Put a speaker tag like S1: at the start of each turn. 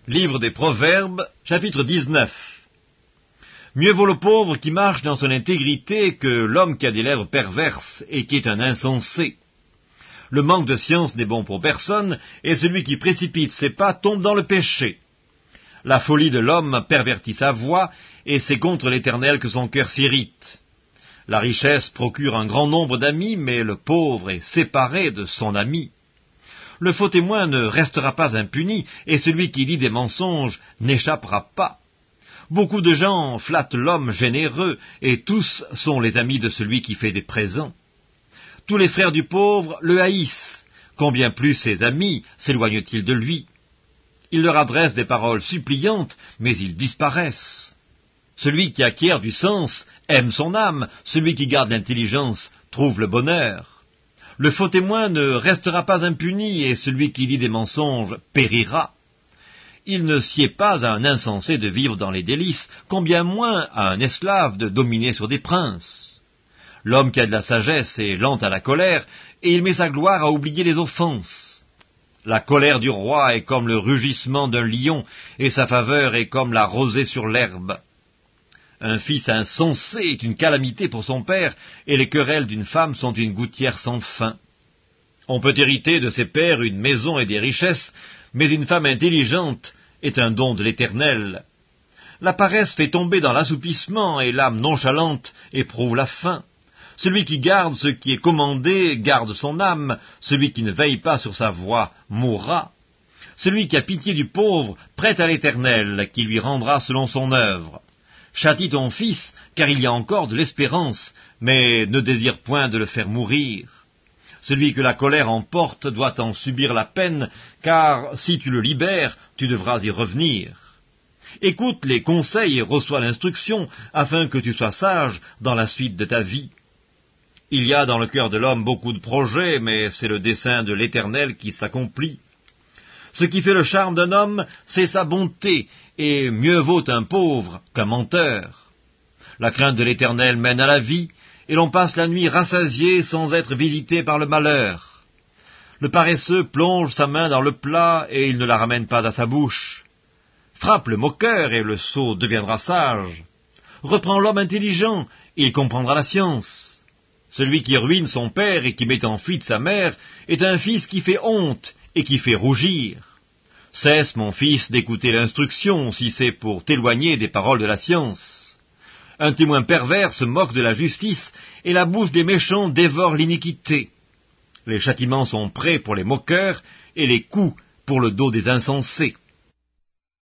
S1: Livre des Proverbes, chapitre 19. Mieux vaut le pauvre qui marche dans son intégrité que l'homme qui a des lèvres perverses et qui est un insensé. Le manque de science n'est bon pour personne, et celui qui précipite ses pas tombe dans le péché. La folie de l'homme pervertit sa voix, et c'est contre l'Éternel que son cœur s'irrite. La richesse procure un grand nombre d'amis, mais le pauvre est séparé de son ami. Le faux témoin ne restera pas impuni, et celui qui dit des mensonges n'échappera pas. Beaucoup de gens flattent l'homme généreux, et tous sont les amis de celui qui fait des présents. Tous les frères du pauvre le haïssent, combien plus ses amis s'éloignent-ils de lui. Il leur adresse des paroles suppliantes, mais ils disparaissent. Celui qui acquiert du sens aime son âme, celui qui garde l'intelligence trouve le bonheur. Le faux témoin ne restera pas impuni, et celui qui dit des mensonges périra. Il ne sied pas à un insensé de vivre dans les délices, combien moins à un esclave de dominer sur des princes. L'homme qui a de la sagesse est lent à la colère, et il met sa gloire à oublier les offenses. La colère du roi est comme le rugissement d'un lion, et sa faveur est comme la rosée sur l'herbe. Un fils insensé est une calamité pour son père, et les querelles d'une femme sont une gouttière sans fin. On peut hériter de ses pères une maison et des richesses, mais une femme intelligente est un don de l'Éternel. La paresse fait tomber dans l'assoupissement, et l'âme nonchalante éprouve la faim. Celui qui garde ce qui est commandé garde son âme, celui qui ne veille pas sur sa voie mourra. Celui qui a pitié du pauvre prête à l'Éternel, qui lui rendra selon son œuvre. Châtie ton fils, car il y a encore de l'espérance, mais ne désire point de le faire mourir. Celui que la colère emporte doit en subir la peine, car si tu le libères, tu devras y revenir. Écoute les conseils et reçois l'instruction, afin que tu sois sage dans la suite de ta vie. Il y a dans le cœur de l'homme beaucoup de projets, mais c'est le dessein de l'Éternel qui s'accomplit. Ce qui fait le charme d'un homme, c'est sa bonté, et mieux vaut un pauvre qu'un menteur. La crainte de l'Éternel mène à la vie, et l'on passe la nuit rassasié sans être visité par le malheur. Le paresseux plonge sa main dans le plat, et il ne la ramène pas à sa bouche. Frappe le moqueur, et le sot deviendra sage. Reprends l'homme intelligent, et il comprendra la science. Celui qui ruine son père et qui met en fuite sa mère est un fils qui fait honte et qui fait rougir. Cesse, mon fils, d'écouter l'instruction, si c'est pour t'éloigner des paroles de la science. Un témoin pervers se moque de la justice, et la bouche des méchants dévore l'iniquité. Les châtiments sont prêts pour les moqueurs, et les coups pour le dos des insensés.